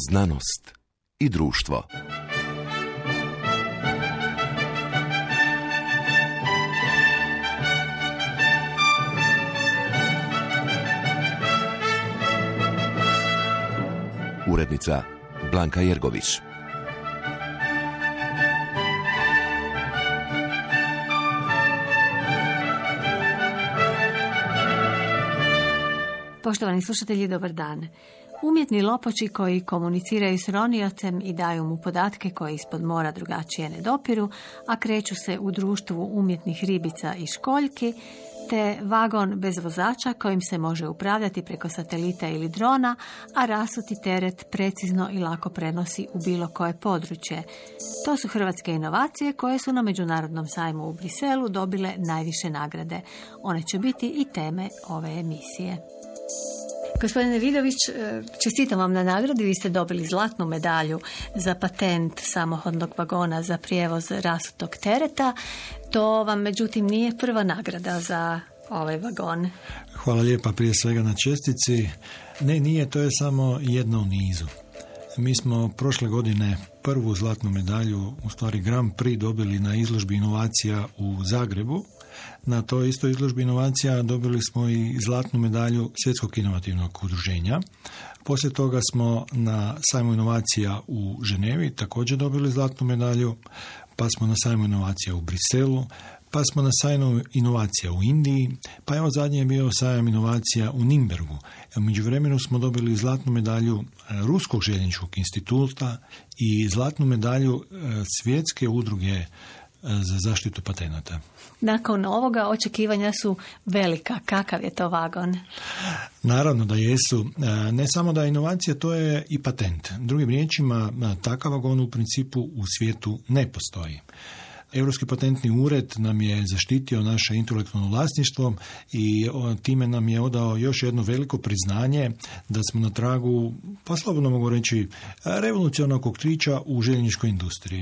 Znanost i društvo. Urednica Blanka Jergović. Poštovani slušatelji, dobar dan. Umjetni lopoči koji komuniciraju s roniocem i daju mu podatke koje ispod mora drugačije ne dopiru, a kreću se u društvu umjetnih ribica i školjki, te vagon bez vozača kojim se može upravljati preko satelita ili drona, a rasuti teret precizno i lako prenosi u bilo koje područje. To su hrvatske inovacije koje su na Međunarodnom sajmu u Briselu dobile najviše nagrade. One će biti i teme ove emisije. Gospodine Vidović, čestitam vam na nagradi. Vi ste dobili zlatnu medalju za patent samohodnog vagona za prijevoz rasutog tereta. To vam, međutim, nije prva nagrada za ovaj vagon. Hvala lijepa prije svega na čestici. Ne, nije, to je samo jedna u nizu. Mi smo prošle godine prvu zlatnu medalju, u stvari Grand Prix, dobili na izložbi inovacija u Zagrebu. Na toj istoj izložbi inovacija dobili smo i zlatnu medalju Svjetskog inovativnog udruženja. Poslije toga smo na sajmu inovacija u Ženevi također dobili zlatnu medalju, pa smo na sajmu inovacija u Briselu, pa smo na sajmu inovacija u Indiji, pa evo zadnje je bio sajam inovacija u Nimbergu. U međuvremenu smo dobili zlatnu medalju Ruskog željezničkog instituta i zlatnu medalju Svjetske udruge za zaštitu patenata. Nakon ovoga očekivanja su velika. Kakav je to vagon? Naravno da jesu. Ne samo da je inovacija, to je i patent. Drugim riječima, takav vagon u principu u svijetu ne postoji. Europski patentni ured nam je zaštitio naše intelektualno vlasništvo i time nam je odao još jedno veliko priznanje da smo na tragu, pa slobodno mogu reći, revolucionarnog otkrića u željezničkoj industriji.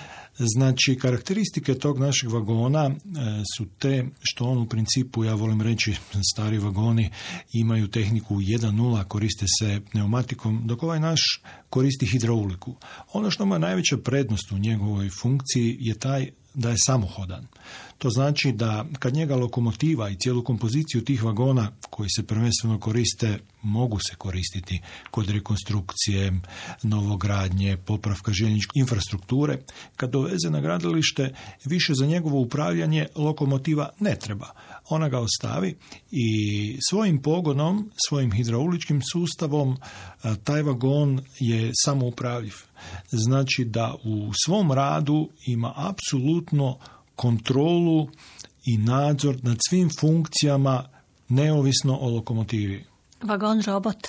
Znači, karakteristike tog našeg vagona su te što on u principu, ja volim reći, stari vagoni imaju tehniku 1.0, koriste se pneumatikom, dok ovaj naš koristi hidrauliku. Ono što ima najveća prednost u njegovoj funkciji je taj da je samohodan. To znači da kad njega lokomotiva i cijelu kompoziciju tih vagona koji se prvenstveno koriste, mogu se koristiti kod rekonstrukcije, novogradnje, popravka željezničke infrastrukture, kad doveze na gradilište, više za njegovo upravljanje lokomotiva ne treba. Ona ga ostavi i svojim pogonom, svojim hidrauličkim sustavom, taj vagon je samoupravljiv. Znači da u svom radu ima apsolutno kontrolu i nadzor nad svim funkcijama neovisno o lokomotivi. Vagon robot?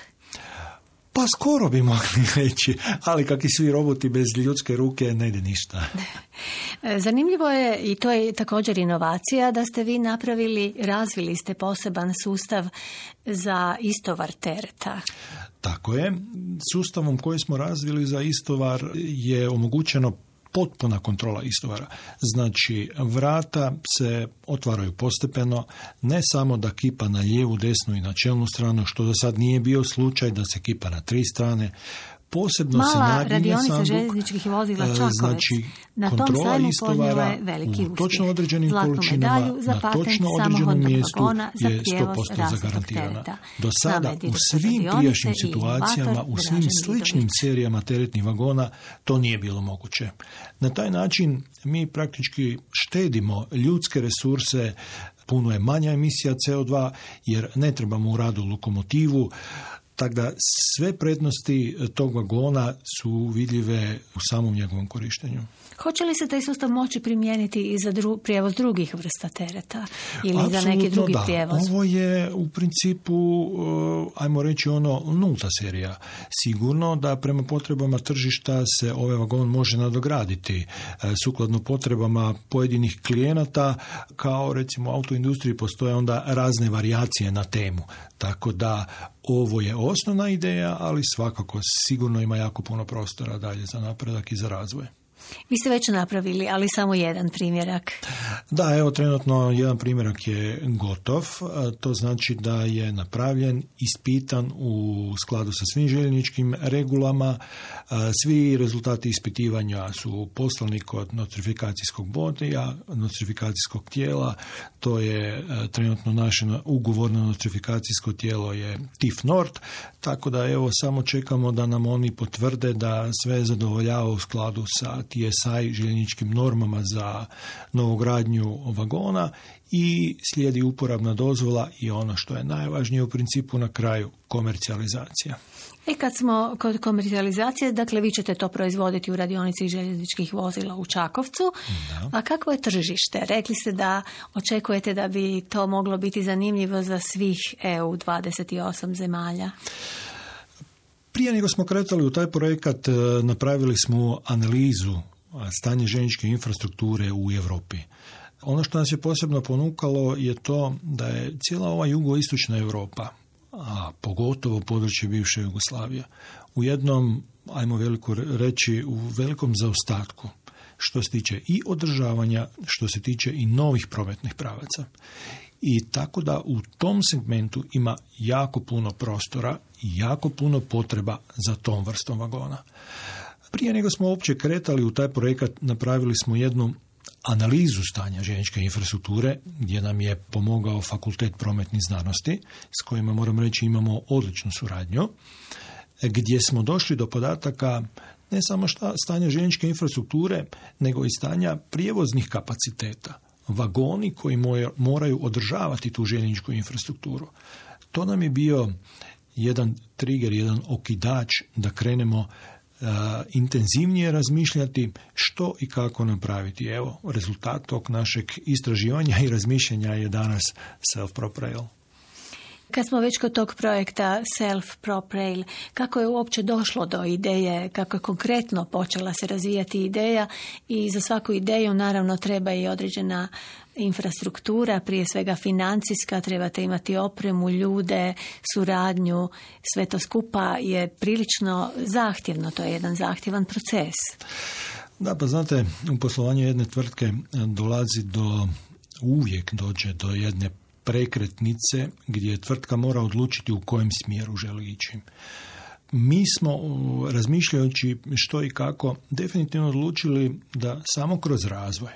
Pa skoro bi mogli reći, ali kakvi svi roboti bez ljudske ruke ne ide ništa. Zanimljivo je, i to je također inovacija, da ste vi razvili ste poseban sustav za istovar tereta. Tako je. Sustavom koji smo razvili za istovar je omogućeno potpuna kontrola istovara. Znači, vrata se otvaraju postepeno, ne samo da kipa na lijevu, desnu i na čelnu stranu, što do sad nije bio slučaj, da se kipa na 3 strane. Posebno Mala se naginje radionica željezničkih vozila Čakovec. Znači, na tom kontrola sajmu istovara veliki u točno određenim zlatnu količinama, za na točno određenom mjestu je 100% zagarantirana. Do sada u svim prijašnjim situacijama, u svim sličnim serijama teretnih vagona, to nije bilo moguće. Na taj način mi praktički štedimo ljudske resurse, puno je manja emisija CO2 jer ne trebamo u radu lokomotivu. Tako da sve prednosti tog vagona su vidljive u samom njegovom korištenju. Hoće li se taj sustav moći primijeniti i za prijevoz drugih vrsta tereta ili Apsolutno za neki drugi da. prijevoz? Ovo je u principu, ajmo reći, nulta serija. Sigurno da prema potrebama tržišta se ovaj vagon može nadograditi sukladno potrebama pojedinih klijenata, kao recimo u autoindustriji postoje onda razne varijacije na temu. Tako da ovo je osnovna ideja, ali svakako sigurno ima jako puno prostora dalje za napredak i za razvoj. Vi ste već napravili, ali samo jedan primjerak. Da, evo trenutno jedan primjerak je gotov. To znači da je napravljen, ispitan u skladu sa svim željezničkim regulama. Svi rezultati ispitivanja su poslani kod notifikacijskog bodija, notifikacijskog tijela. To je trenutno naše ugovorno notifikacijsko tijelo je TIF Nord, tako da evo samo čekamo da nam oni potvrde da sve zadovoljava u skladu sa TSI željezničkim normama za novogradnju vagona i slijedi uporabna dozvola i ono što je najvažnije u principu na kraju komercijalizacija. Kad smo kod komercijalizacije, dakle vi ćete to proizvoditi u radionici željezničkih vozila u Čakovcu. Da. A kakvo je tržište? Rekli ste da očekujete da bi to moglo biti zanimljivo za svih EU 28 zemalja. Prije nego smo kretali u taj projekat, napravili smo analizu stanja željezničke infrastrukture u Europi. Ono što nas je posebno ponukalo je to da je cijela ova jugoistočna Europa, a pogotovo područje bivše Jugoslavije, u jednom, ajmo veliko reći, u velikom zaostatku što se tiče i održavanja, što se tiče i novih prometnih pravaca. I tako da u tom segmentu ima jako puno prostora i jako puno potreba za tom vrstom vagona. Prije nego smo uopće kretali u taj projekat, napravili smo jednu analizu stanja željezničke infrastrukture, gdje nam je pomogao Fakultet prometnih znanosti, s kojima moram reći imamo odličnu suradnju, gdje smo došli do podataka ne samo stanja željezničke infrastrukture, nego i stanja prijevoznih kapaciteta. Vagoni koji moraju održavati tu željezničku infrastrukturu. To nam je bio jedan trigger, jedan okidač da krenemo intenzivnije razmišljati što i kako napraviti. Evo, rezultat tog našeg istraživanja i razmišljanja je danas Self-Prop Rail. Kad smo već kod tog projekta Self-Prop Rail, kako je uopće došlo do ideje, kako je konkretno počela se razvijati ideja i za svaku ideju naravno treba i određena infrastruktura, prije svega financijska, trebate imati opremu, ljude, suradnju, sve to skupa je prilično zahtjevno, to je jedan zahtjevan proces. Da, pa znate, u poslovanju jedne tvrtke uvijek dođe do jedne prekretnice gdje tvrtka mora odlučiti u kojem smjeru želi ići. Mi smo, razmišljajući što i kako, definitivno odlučili da samo kroz razvoj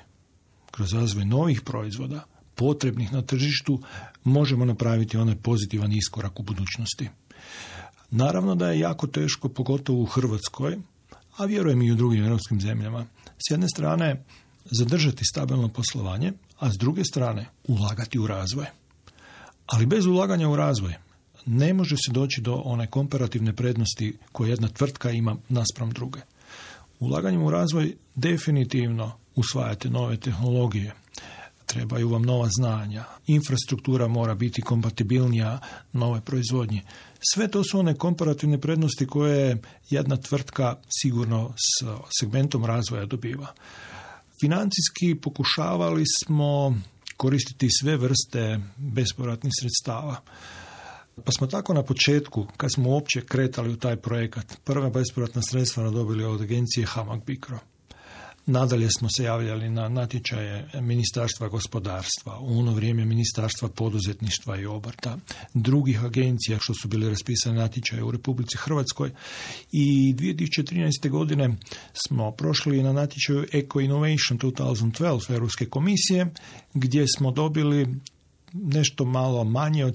novih proizvoda, potrebnih na tržištu, možemo napraviti onaj pozitivan iskorak u budućnosti. Naravno da je jako teško, pogotovo u Hrvatskoj, a vjerujem i u drugim europskim zemljama, s jedne strane zadržati stabilno poslovanje, a s druge strane ulagati u razvoj. Ali bez ulaganja u razvoj ne može se doći do one komparativne prednosti koje jedna tvrtka ima naspram druge. Ulaganjem u razvoj definitivno usvajate nove tehnologije, trebaju vam nova znanja, infrastruktura mora biti kompatibilnija nove proizvodnje. Sve to su one komparativne prednosti koje jedna tvrtka sigurno s segmentom razvoja dobiva. Financijski pokušavali smo koristiti sve vrste bespovratnih sredstava. Pa smo tako na početku, kad smo uopće kretali u taj projekat, prva bespovratna sredstva dobili od agencije HAMAG BICRO. Nadalje smo se javljali na natječaje Ministarstva gospodarstva, u ono vrijeme Ministarstva poduzetništva i obrta, drugih agencija što su bili raspisane natječaje u Republici Hrvatskoj i 2013. godine smo prošli na natječaju Eco Innovation 2012 Europske komisije gdje smo dobili nešto malo manje od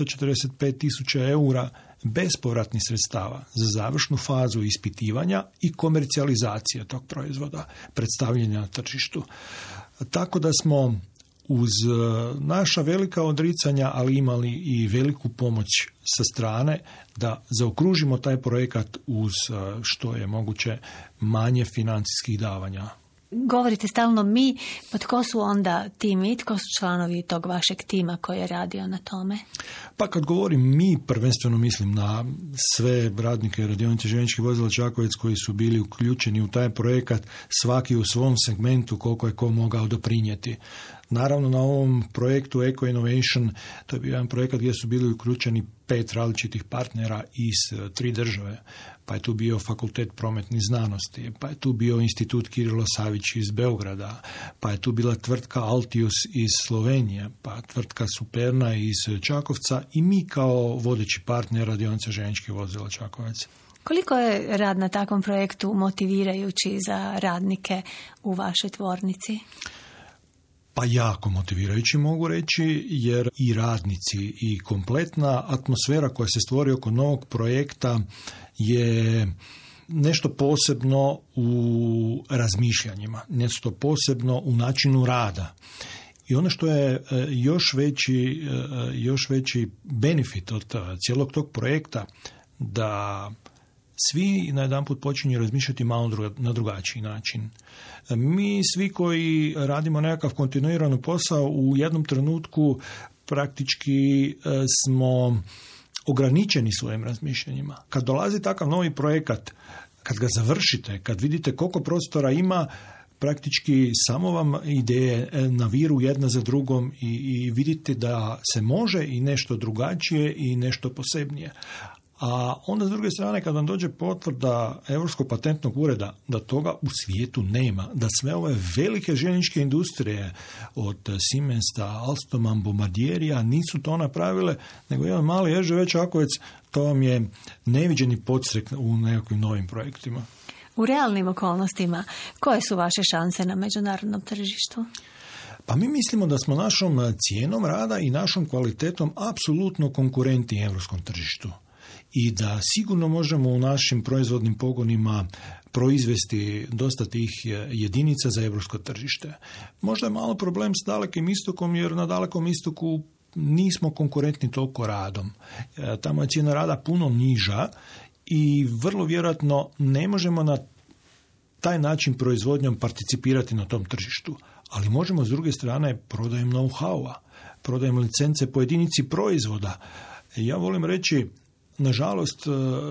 445.000 eura bespovratnih sredstava za završnu fazu ispitivanja i komercijalizacije tog proizvoda, predstavljanja na tržištu. Tako da smo uz naša velika odricanja, ali imali i veliku pomoć sa strane da zaokružimo taj projekat uz što je moguće manje financijskih davanja. Govorite stalno mi, pa tko su onda timi, tko su članovi tog vašeg tima koji je radio na tome? Pa kad govorim mi, prvenstveno mislim na sve radnike radionice željezničkih vozila Čakovec koji su bili uključeni u taj projekat, svaki u svom segmentu koliko je ko mogao doprinijeti. Naravno, na ovom projektu Eco Innovation, to je bio jedan projekat gdje su bili uključeni 5 različitih partnera iz 3 države. Pa je tu bio Fakultet prometnih znanosti, pa je tu bio Institut Kirilo Savić iz Beograda, pa je tu bila tvrtka Altius iz Slovenije, pa tvrtka Superna iz Čakovca i mi kao vodeći partner radionice željezničkih vozila Čakovec. Koliko je rad na takvom projektu motivirajući za radnike u vašoj tvornici? Pa jako motivirajući mogu reći, jer i radnici i kompletna atmosfera koja se stvori oko novog projekta je nešto posebno u razmišljanjima, nešto posebno u načinu rada. I ono što je još veći benefit od cijelog tog projekta, da svi najedanput počinju razmišljati malo na drugačiji način. Mi svi koji radimo nekakav kontinuirani posao u jednom trenutku praktički smo ograničeni svojim razmišljanjima. Kad dolazi takav novi projekat, kad ga završite, kad vidite koliko prostora ima, praktički samo vam ideje naviru jedna za drugom i vidite da se može i nešto drugačije i nešto posebnije. A onda s druge strane kad vam dođe potvrda Europskog patentnog ureda da toga u svijetu nema, da sve ove velike željezničke industrije od Siemensa, Alstoma, Bombardierija nisu to napravile, nego jedan mali RŽV Čakovec, to vam je neviđeni podstrek u nekakvim novim projektima. U realnim okolnostima, koje su vaše šanse na međunarodnom tržištu? Pa mi mislimo da smo našom cijenom rada i našom kvalitetom apsolutno konkurentni europskom tržištu. I da sigurno možemo u našim proizvodnim pogonima proizvesti dosta tih jedinica za europsko tržište. Možda je malo problem s Dalekim istokom, jer na Dalekom istoku nismo konkurentni toliko radom. Tamo je cijena rada puno niža i vrlo vjerojatno ne možemo na taj način proizvodnjom participirati na tom tržištu. Ali možemo s druge strane prodajem know-howa, prodajem licence po jedinici proizvoda. Ja volim reći, nažalost,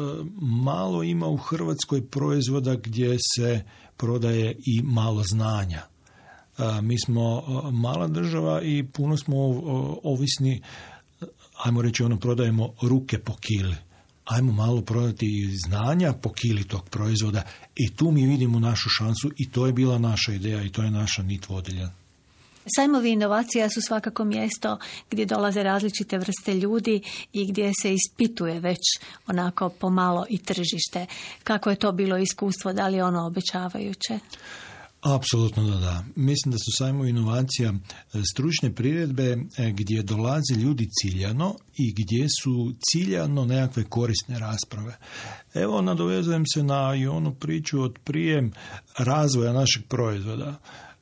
malo ima u Hrvatskoj proizvoda gdje se prodaje i malo znanja. Mi smo mala država i puno smo ovisni, ajmo reći prodajemo ruke po kili. Ajmo malo prodati i znanja po kili tog proizvoda i tu mi vidimo našu šansu i to je bila naša ideja i to je naša nit vodilja. Sajmovi inovacija su svakako mjesto gdje dolaze različite vrste ljudi i gdje se ispituje već onako pomalo i tržište. Kako je to bilo iskustvo? Da li je ono obećavajuće? Apsolutno da. Mislim da su sajmovi inovacija stručne priredbe gdje dolaze ljudi ciljano i gdje su ciljano nekakve korisne rasprave. Evo, nadovezujem se na i onu priču od prije razvoja našeg proizvoda.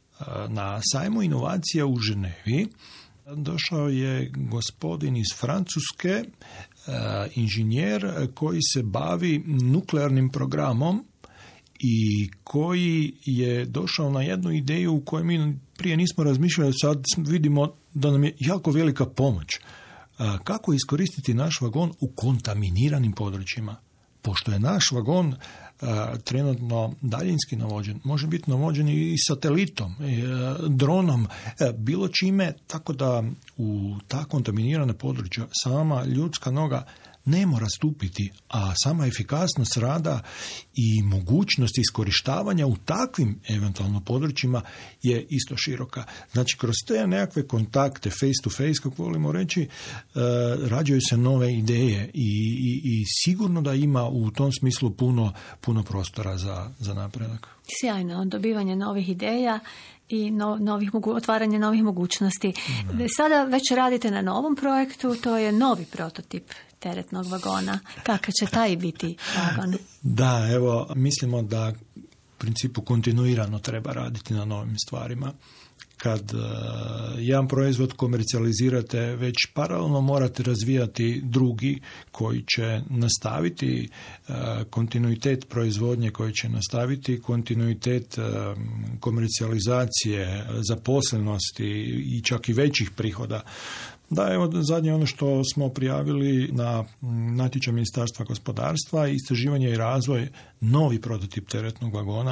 Na sajmu inovacija u Ženevi došao je gospodin iz Francuske, inženjer koji se bavi nuklearnim programom i koji je došao na jednu ideju u kojoj mi prije nismo razmišljali, sad vidimo da nam je jako velika pomoć. Kako iskoristiti naš vagon u kontaminiranim područjima? Pošto je naš vagon trenutno daljinski navođen, može biti navođen i satelitom, dronom, bilo čime, tako da u ta kontaminirana područja sama ljudska noga ne mora stupiti, a sama efikasnost rada i mogućnost iskorištavanja u takvim eventualno područjima je isto široka. Znači, kroz te nekakve kontakte face to face, kako volimo reći, rađaju se nove ideje i sigurno da ima u tom smislu puno prostora za napredak. Sjajno, dobivanje novih ideja i otvaranje novih mogućnosti. Sada već radite na novom projektu, to je novi prototip teretnog vagona. Kakav će taj biti vagon? Da, evo, mislimo da u principu kontinuirano treba raditi na novim stvarima. Kad jedan proizvod komercijalizirate, već paralelno morate razvijati drugi koji će nastaviti kontinuitet proizvodnje, koji će nastaviti kontinuitet komercijalizacije, zaposlenosti i čak i većih prihoda. Da, evo zadnje ono što smo prijavili na natječaj Ministarstva gospodarstva, istraživanje i razvoj, novi prototip teretnog vagona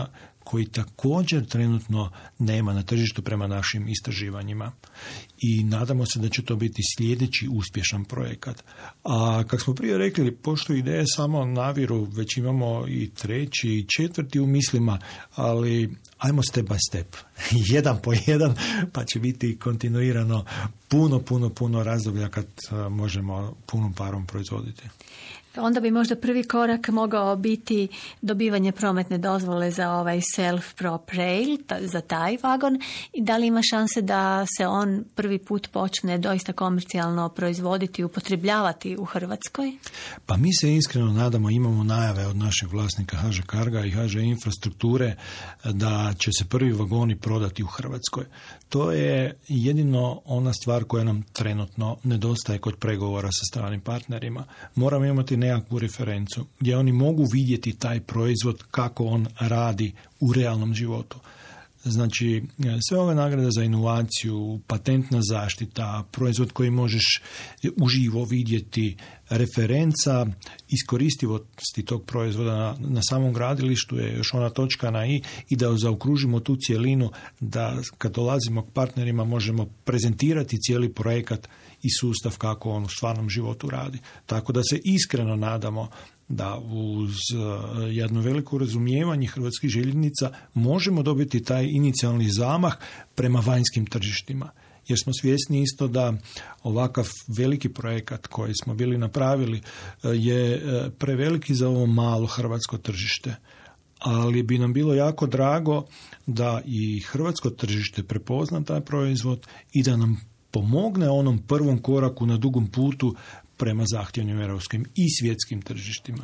koji također trenutno nema na tržištu prema našim istraživanjima. I nadamo se da će to biti sljedeći uspješan projekat. A kako smo prije rekli, pošto ideje samo naviru, već imamo i treći i četvrti u mislima, ali ajmo step by step, jedan po jedan, pa će biti kontinuirano puno razdoblja kad možemo punom parom proizvoditi. Onda bi možda prvi korak mogao biti dobivanje prometne dozvole za ovaj self-prop rail, za taj vagon, i da li ima šanse da se on prvi put počne doista komercijalno proizvoditi i upotrebljavati u Hrvatskoj? Pa mi se iskreno nadamo, imamo najave od našeg vlasnika HŽ Carga i HŽ Infrastrukture da će se prvi vagoni prodati u Hrvatskoj. To je jedino ona stvar koja nam trenutno nedostaje kod pregovora sa stranim partnerima. Moramo imati nekakvu referencu gdje oni mogu vidjeti taj proizvod kako on radi u realnom životu. Znači, sve ove nagrade za inovaciju, patentna zaštita, proizvod koji možeš uživo vidjeti, referenca iskoristivosti tog proizvoda na samom gradilištu je još ona točka na i da zaokružimo tu cjelinu, da kad dolazimo k partnerima možemo prezentirati cijeli projekat i sustav kako on u stvarnom životu radi. Tako da se iskreno nadamo da uz jedno veliko razumijevanje hrvatskih željeznica možemo dobiti taj inicijalni zamah prema vanjskim tržištima. Jer smo svjesni isto da ovakav veliki projekat koji smo bili napravili je preveliki za ovo malo hrvatsko tržište. Ali bi nam bilo jako drago da i hrvatsko tržište prepozna taj proizvod i da nam pomogne onom prvom koraku na dugom putu prema zahtjevnim europskim i svjetskim tržištima.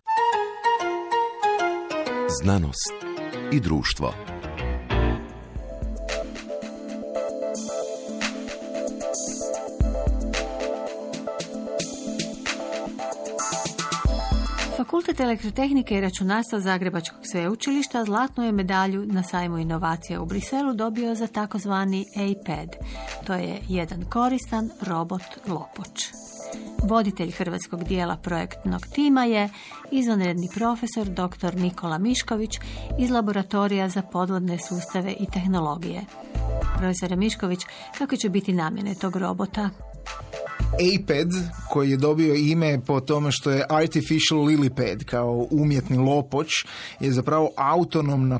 Znanost i društvo. Fakultet elektrotehnike i računarstva Zagrebačkog sveučilišta zlatnu je medalju na sajmu inovacija u Briselu dobio za takozvani A-Pad. To je jedan koristan robot Lopoč. Voditelj hrvatskog dijela projektnog tima je izvanredni profesor dr. Nikola Mišković iz Laboratorija za podvodne sustave i tehnologije. Profesore Mišković, kako će biti namjene tog robota? A-Pad, koji je dobio ime po tome što je Artificial Lily Pad, kao umjetni lopoč, je zapravo autonomna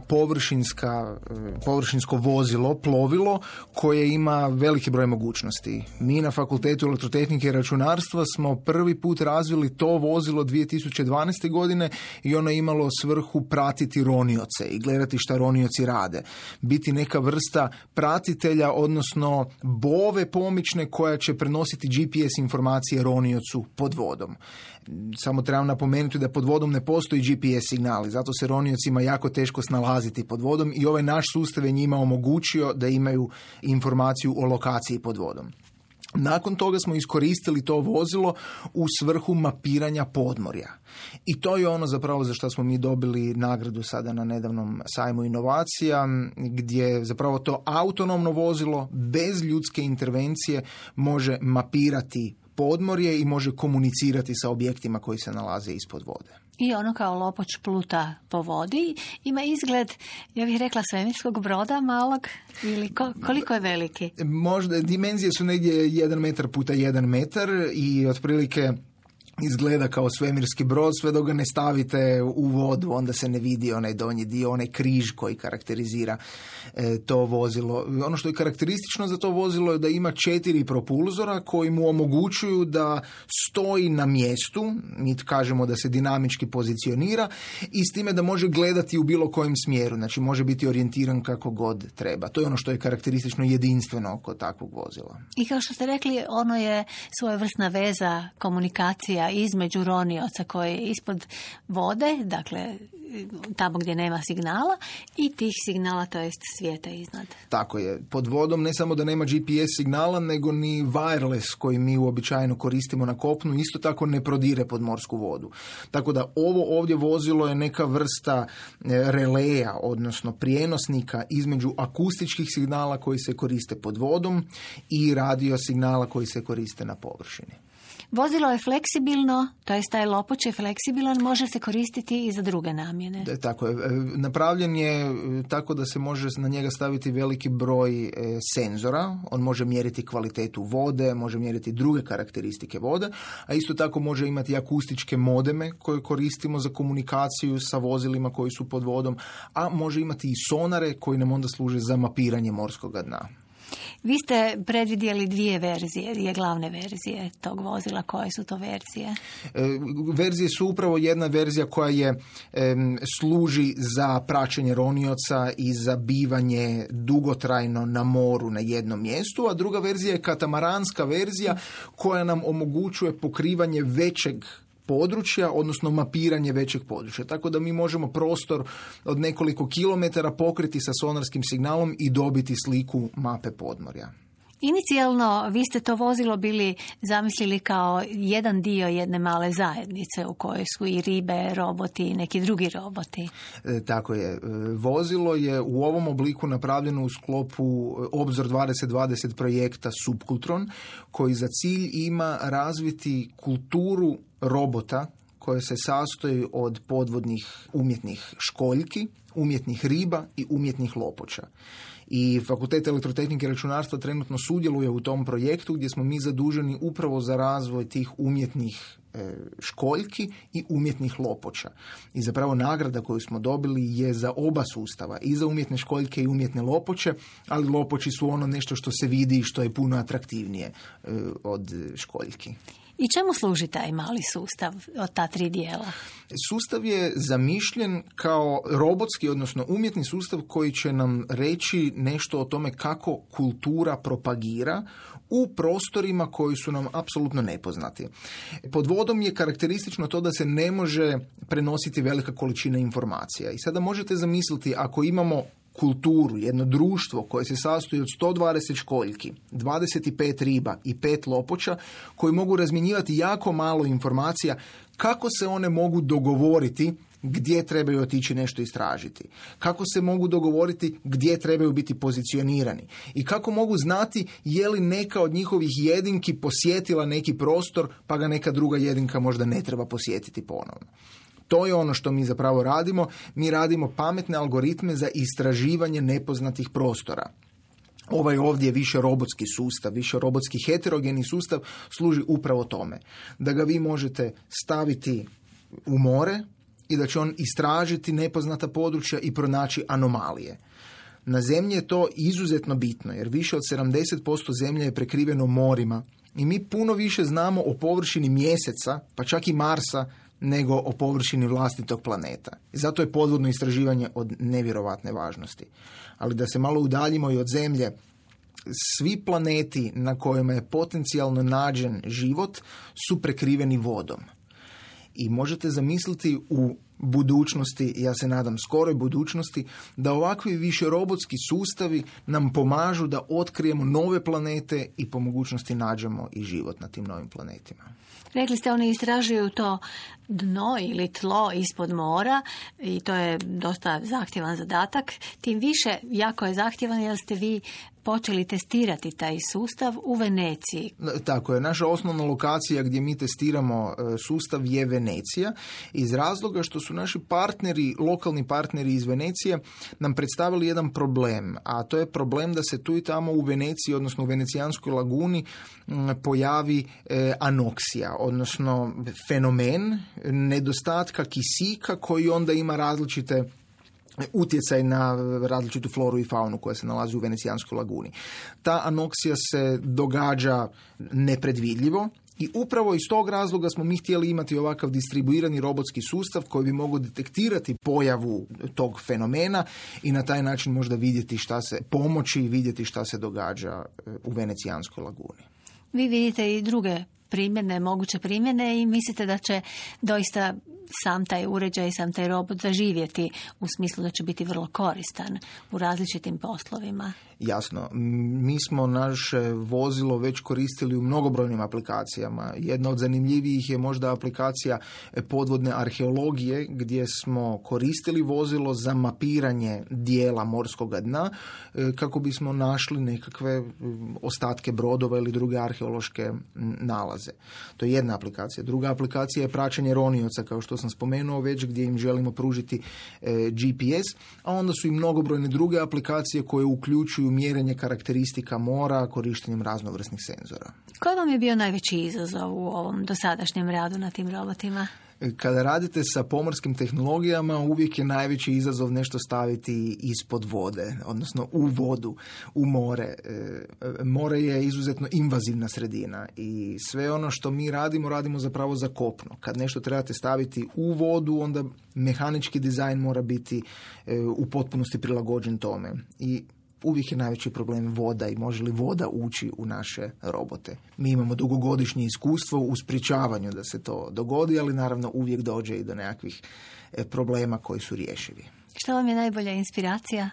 površinsko vozilo, plovilo, koje ima veliki broj mogućnosti. Mi na Fakultetu elektrotehnike i računarstva smo prvi put razvili to vozilo 2012. godine i ono je imalo svrhu pratiti ronioce i gledati šta ronioci rade. Biti neka vrsta pratitelja, odnosno bove pomične koja će prenositi GPS informacije roniocu pod vodom. Samo trebam napomenuti da pod vodom ne postoji GPS signali, zato se roniocima jako teško snalaziti pod vodom i ovaj naš sustav je njima omogućio da imaju informaciju o lokaciji pod vodom. Nakon toga smo iskoristili to vozilo u svrhu mapiranja podmorja. I to je ono zapravo za što smo mi dobili nagradu sada na nedavnom sajmu inovacija, gdje zapravo to autonomno vozilo bez ljudske intervencije može mapirati podmorje i može komunicirati sa objektima koji se nalaze ispod vode. I ono kao lopoč pluta po vodi, ima izgled, ja bih rekla, svemirskog broda malog, ili koliko je veliki? Možda, dimenzije su negdje 1 metar puta 1 metar i otprilike izgleda kao svemirski brod, sve dok ga ne stavite u vodu, onda se ne vidi onaj donji dio, onaj križ koji karakterizira to vozilo. Ono što je karakteristično za to vozilo je da ima 4 propulzora koji mu omogućuju da stoji na mjestu, mi kažemo da se dinamički pozicionira, i s time da može gledati u bilo kojem smjeru, znači može biti orijentiran kako god treba. To je ono što je karakteristično jedinstveno kod takvog vozila. I kao što ste rekli, ono je svojevrsna veza, komunikacija između ronioca koji je ispod vode, dakle tamo gdje nema signala, i tih signala, to jest svijeta iznad. Tako je. Pod vodom ne samo da nema GPS signala, nego ni wireless koji mi uobičajeno koristimo na kopnu isto tako ne prodire pod morsku vodu. Tako da ovo ovdje vozilo je neka vrsta releja, odnosno prijenosnika između akustičkih signala koji se koriste pod vodom i radio signala koji se koriste na površini. Vozilo je fleksibilno, to jest taj lopoč je fleksibilan, može se koristiti i za druge namjene. Tako je. Napravljen je tako da se može na njega staviti veliki broj senzora. On može mjeriti kvalitetu vode, može mjeriti druge karakteristike vode, a isto tako može imati akustičke modeme koje koristimo za komunikaciju sa vozilima koji su pod vodom, a može imati i sonare koji nam onda služe za mapiranje morskog dna. Vi ste predvidjeli dvije glavne verzije tog vozila. Koje su to verzije? Verzije su upravo jedna verzija koja služi za praćenje ronioca i za bivanje dugotrajno na moru na jednom mjestu, a druga verzija je katamaranska verzija koja nam omogućuje pokrivanje većeg područja, odnosno mapiranje većeg područja. Tako da mi možemo prostor od nekoliko kilometara pokriti sa sonarskim signalom i dobiti sliku mape podmorja. Inicijalno vi ste to vozilo bili zamislili kao jedan dio jedne male zajednice u kojoj su i ribe, roboti i neki drugi roboti. Tako je. Vozilo je u ovom obliku napravljeno u sklopu Obzor 2020 projekta Subkultron, koji za cilj ima razviti kulturu robota koje se sastoji od podvodnih umjetnih školjki, umjetnih riba i umjetnih lopoča. I Fakultet elektrotehnike i računarstva trenutno sudjeluje u tom projektu gdje smo mi zaduženi upravo za razvoj tih umjetnih školjki i umjetnih lopoča. I zapravo nagrada koju smo dobili je za oba sustava, i za umjetne školjke i umjetne lopoče, ali lopoči su ono nešto što se vidi i što je puno atraktivnije od školjki. I čemu služi taj mali sustav od ta 3 dijela? Sustav je zamišljen kao robotski, odnosno umjetni sustav koji će nam reći nešto o tome kako kultura propagira u prostorima koji su nam apsolutno nepoznati. Pod vodom je karakteristično to da se ne može prenositi velika količina informacija. I sada možete zamisliti ako imamo kulturu, jedno društvo koje se sastoji od 120 školjki, 25 riba i 5 lopoča koji mogu razmjenjivati jako malo informacija, kako se one mogu dogovoriti gdje trebaju otići nešto istražiti, kako se mogu dogovoriti gdje trebaju biti pozicionirani i kako mogu znati je li neka od njihovih jedinki posjetila neki prostor pa ga neka druga jedinka možda ne treba posjetiti ponovno. To je ono što mi zapravo radimo. Mi radimo pametne algoritme za istraživanje nepoznatih prostora. Ovaj ovdje je više robotski sustav, više robotski heterogeni sustav služi upravo tome. Da ga vi možete staviti u more i da će on istražiti nepoznata područja i pronaći anomalije. Na zemlji je to izuzetno bitno jer više od 70% zemlje je prekriveno morima i mi puno više znamo o površini Mjeseca, pa čak i Marsa, nego o površini vlastitog planeta. I zato je podvodno istraživanje od nevjerovatne važnosti. Ali da se malo udaljimo i od Zemlje, svi planeti na kojima je potencijalno nađen život su prekriveni vodom. I možete zamisliti u budućnosti, ja se nadam skoroj budućnosti, da ovakvi više robotski sustavi nam pomažu da otkrijemo nove planete i po mogućnosti nađemo i život na tim novim planetima. Rekli ste, oni istražuju to dno ili tlo ispod mora i to je dosta zahtjevan zadatak. Tim više jako je zahtjevan jer ste vi počeli testirati taj sustav u Veneciji. Tako je. Naša osnovna lokacija gdje mi testiramo sustav je Venecija, iz razloga što su naši partneri, lokalni partneri iz Venecije nam predstavili jedan problem, a to je problem da se tu i tamo u Veneciji, odnosno u Venecijanskoj laguni pojavi anoksija, odnosno fenomen nedostatka kisika koji onda ima različite utjecaj na različitu floru i faunu koja se nalazi u Venecijanskoj laguni. Ta anoksija se događa nepredvidljivo i upravo iz tog razloga smo mi htjeli imati ovakav distribuirani robotski sustav koji bi mogao detektirati pojavu tog fenomena i na taj način možda vidjeti pomoći i vidjeti šta se događa u Venecijanskoj laguni. Vi vidite i druge moguće primjene i mislite da će doista sam taj uređaj, sam taj robot zaživjeti u smislu da će biti vrlo koristan u različitim poslovima? Jasno. Mi smo naše vozilo već koristili u mnogobrojnim aplikacijama. Jedna od zanimljivijih je možda aplikacija podvodne arheologije, gdje smo koristili vozilo za mapiranje dijela morskog dna kako bismo našli nekakve ostatke brodova ili druge arheološke nalaze. To je jedna aplikacija. Druga aplikacija je praćenje ronioca, kao što sam spomenuo već, gdje im želimo pružiti GPS, a onda su i mnogobrojne druge aplikacije koje uključuju mjerenje karakteristika mora korištenjem raznovrsnih senzora. Koji vam je bio najveći izazov u ovom dosadašnjem radu na tim robotima? Kada radite sa pomorskim tehnologijama, uvijek je najveći izazov nešto staviti ispod vode, odnosno u vodu, u more. More je izuzetno invazivna sredina i sve ono što mi radimo zapravo za kopno. Kad nešto trebate staviti u vodu, onda mehanički dizajn mora biti u potpunosti prilagođen tome. I uvijek je najveći problem voda i može li voda ući u naše robote. Mi imamo dugogodišnje iskustvo u sprječavanju da se to dogodi, ali naravno uvijek dođe i do nekakvih problema koji su rješivi. Što vam je najbolja inspiracija?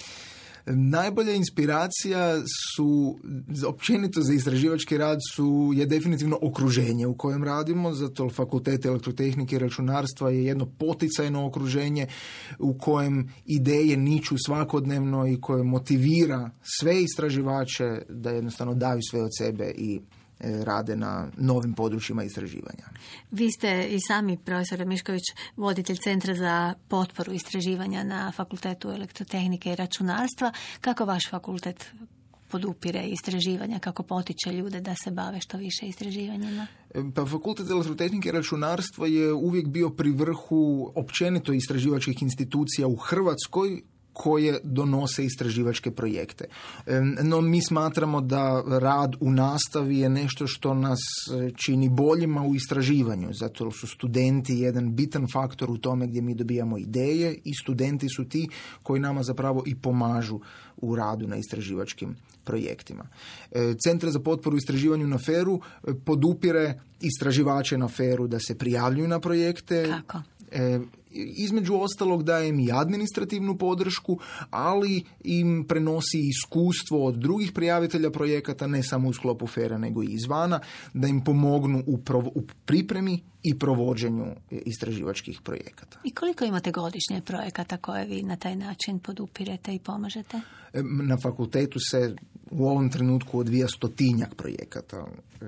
Najbolja inspiracija su, općenito za istraživački rad, je definitivno okruženje u kojem radimo, zato Fakultet elektrotehnike i računarstva je jedno poticajno okruženje u kojem ideje niču svakodnevno i koje motivira sve istraživače da jednostavno daju sve od sebe i rade na novim područjima istraživanja. Vi ste i sami, profesor Mišković, voditelj Centra za potporu istraživanja na Fakultetu elektrotehnike i računarstva. Kako vaš fakultet podupire istraživanja, kako potiče ljude da se bave što više istraživanjima? Pa Fakultet elektrotehnike i računarstva je uvijek bio pri vrhu općenito istraživačkih institucija u Hrvatskoj koje donose istraživačke projekte. No mi smatramo da rad u nastavi je nešto što nas čini boljima u istraživanju, zato su studenti jedan bitan faktor u tome gdje mi dobijamo ideje i studenti su ti koji nama zapravo i pomažu u radu na istraživačkim projektima. Centar za potporu istraživanju na FER-u podupire istraživače na FER-u da se prijavljuju na projekte. Kako? Između ostalog daje im i administrativnu podršku, ali im prenosi iskustvo od drugih prijavitelja projekata, ne samo u sklopu FER-a nego i izvana, da im pomognu u pripremi i provođenju istraživačkih projekata. I koliko imate godišnje projekata koje vi na taj način podupirete i pomažete? Na fakultetu se u ovom trenutku odvija 100-tinjak projekata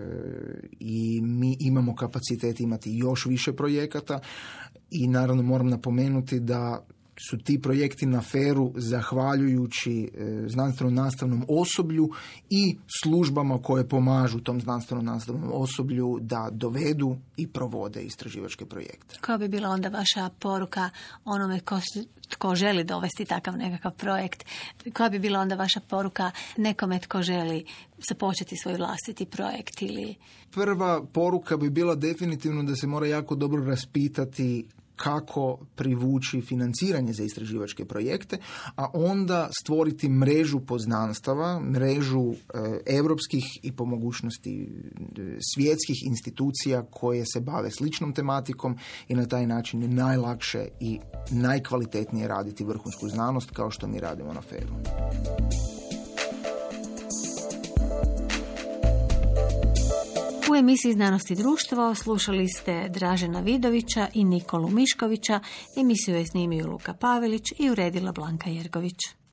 i mi imamo kapacitet imati još više projekata i naravno moram napomenuti da su ti projekti na FER-u zahvaljujući znanstveno-nastavnom osoblju i službama koje pomažu tom znanstveno-nastavnom osoblju da dovedu i provode istraživačke projekte. Koja bi bila onda vaša poruka onome tko želi dovesti takav nekakav projekt? Koja bi bila onda vaša poruka nekome tko želi započeti svoj vlastiti projekt? Ili... Prva poruka bi bila definitivno da se mora jako dobro raspitati kako privući financiranje za istraživačke projekte, a onda stvoriti mrežu poznanstava, mrežu europskih i po mogućnosti svjetskih institucija koje se bave sličnom tematikom i na taj način je najlakše i najkvalitetnije raditi vrhunsku znanost kao što mi radimo na FER-u. U emisiji Znanost i društvo slušali ste Dražena Vidovića i Nikolu Miškovića. Emisiju je snimio Luka Pavelić i uredila Blanka Jergović.